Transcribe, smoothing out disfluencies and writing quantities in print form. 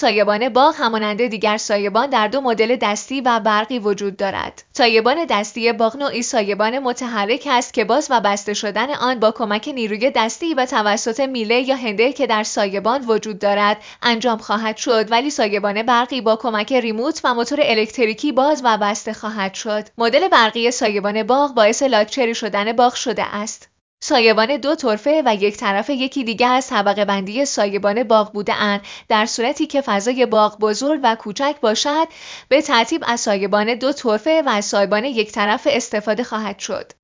سایبان باغ همانند دیگر سایبان در دو مدل دستی و برقی وجود دارد. سایبان دستی باغ نوعی سایبان متحرک است که باز و بسته شدن آن با کمک نیروی دستی و توسط میله یا هندل که در سایبان وجود دارد انجام خواهد شد، ولی سایبان برقی با کمک ریموت و موتور الکتریکی باز و بسته خواهد شد. مدل برقی سایبان باغ باعث لاکچری شدن باغ شده است. سایبان دو طرفه و یک طرف یکی دیگر از طبقه بندی سایبان باغ بوده‌اند. در صورتی که فضای باغ بزرگ و کوچک باشد، به ترتیب از سایبان دو طرفه و از سایبان یک طرفه استفاده خواهد شد.